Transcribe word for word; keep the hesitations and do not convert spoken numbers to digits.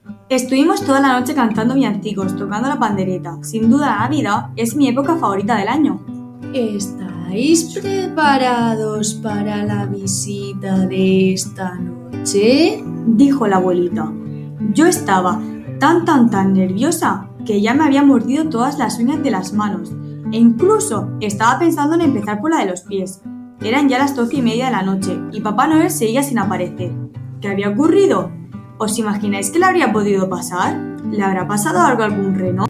Estuvimos toda la noche cantando villancicos, tocando la pandereta. Sin duda la Navidad es mi época favorita del año. ¿Estáis preparados para la visita de esta noche?, dijo la abuelita. Yo estaba tan tan tan nerviosa que ya me había mordido todas las uñas de las manos e incluso estaba pensando en empezar por la de los pies. Eran ya las doce y media de la noche y Papá Noel seguía sin aparecer. ¿Qué había ocurrido? ¿Os imagináis qué le habría podido pasar? ¿Le habrá pasado algo a algún reno?